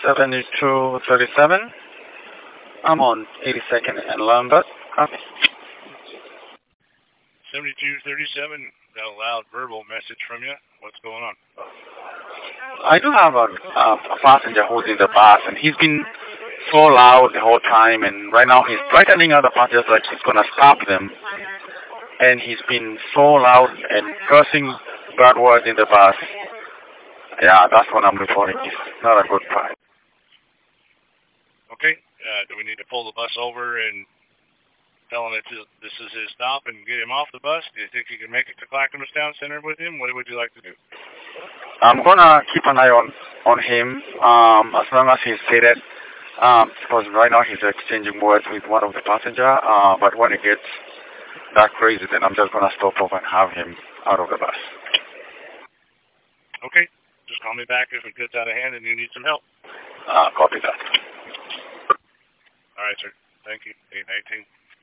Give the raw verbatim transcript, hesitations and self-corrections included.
seventy-two thirty-seven. I'm on eighty-second and Lambert. Copy. seventy-two thirty-seven, got a loud verbal message from you. What's going on? I do have a, a, a passenger who's in the bus, and he's been so loud the whole time, and right now he's threatening other passengers like he's going to stop them. And he's been so loud and cursing bad words in the bus. Yeah, that's what I'm reporting. It's not a good part. Okay. Uh, do we need to pull the bus over and tell him that this is his stop and get him off the bus? Do you think you can make it to Clackamas Town Center with him? What would you like to do? I'm going to keep an eye on, on him um, as long as he's seated. Um, because right now he's exchanging words with one of the passengers. Uh, but when it gets that crazy, then I'm just going to stop off and have him out of the bus. Okay. Just call me back if it gets out of hand and you need some help. Uh, copy that. All right, sir. Thank you. eight nineteen.